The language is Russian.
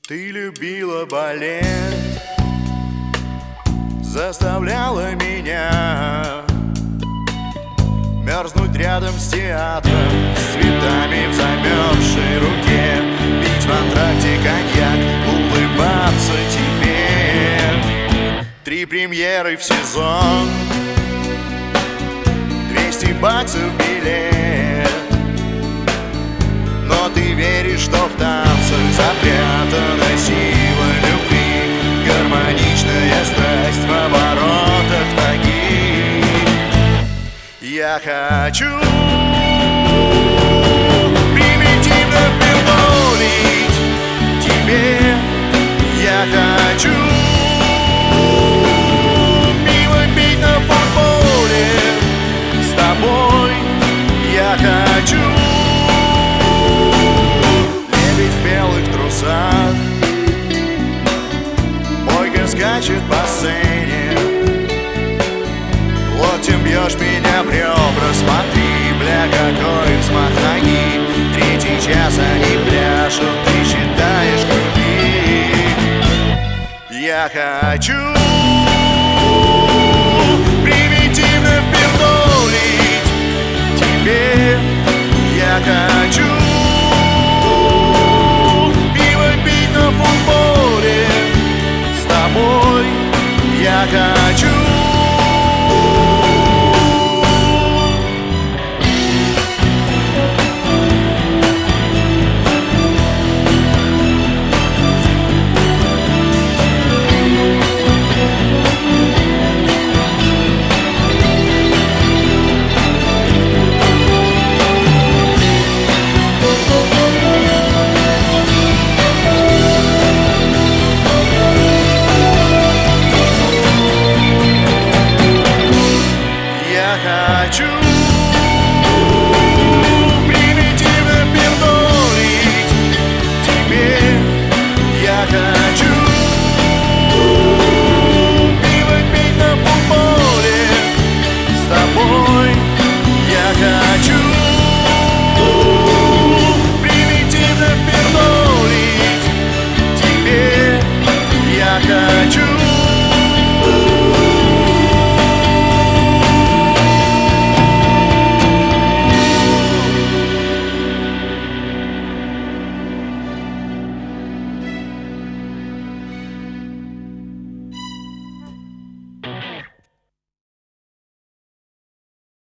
Ты любила балет, заставляла меня мерзнуть рядом с театром, с цветами в замерзшей руке, пить в антракте коньяк, улыбаться тебе. 3 премьеры в сезон, 200 баксов билет. Но ты веришь, что в танцах запрятана сила любви, гармоничная страсть в оборотах ноги. Я хочу примитивно прибавить тебе. Я хочу пиво пить на футболе с тобой. Я хочу лебедь в белых трусах, бойко скачет по сцене. Локтем бьешь меня в ребра, смотри, бля, какой взмах ноги. 3-й час они пляшут, ты считаешь круги. Я хочу примитивно пердолить тебе. Я хочу